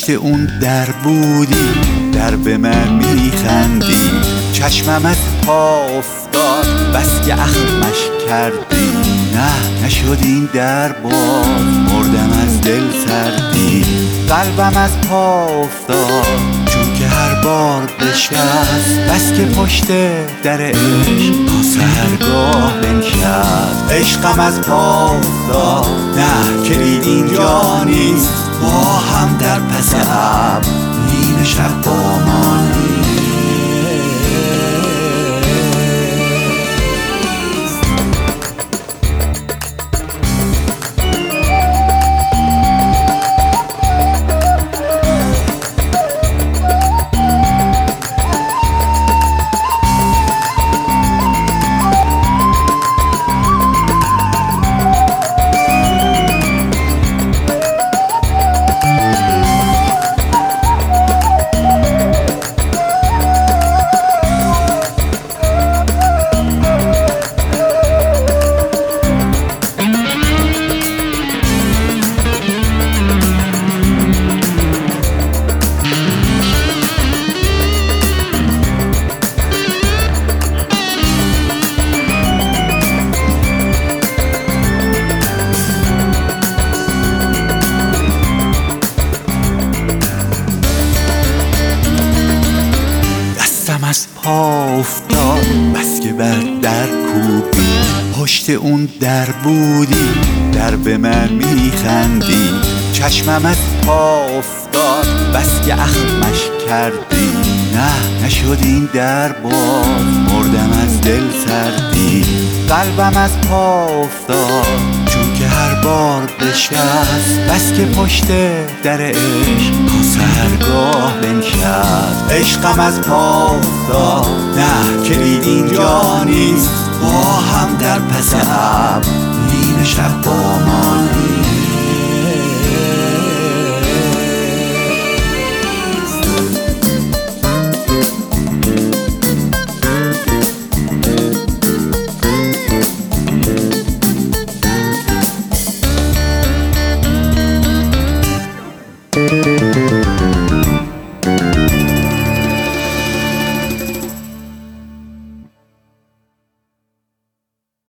پشت اون در بودی، در به من میخندی. چشمم از پا افتاد بس که اخمش کردی. نه نشد این در باز، مردم از دل سردی. قلبم از پا افتاد چون که هر بار بشکست، بس که پشت در عشق تا سحرگاه بنشست. عشقم از پا افتاد، نه کلید اینجا نیست. ما هم در پس ابر نیم شب با ما نیست. از پا افتاد بس که بر در کوبی. پشت اون در بودی، در به من میخندی. چشمم از پا افتاد بس که اخمش کردی. نه نشد این در باز، مردم از دل سردی. قلبم از پا افتاد چون که هر بار بشکست، بس که پشت در عشق تا سحرگاه بنشست. عشقم از پا افتاد، نه کلید اینجا نیست. ما هم در پس ابر نیم شب با ما نیست.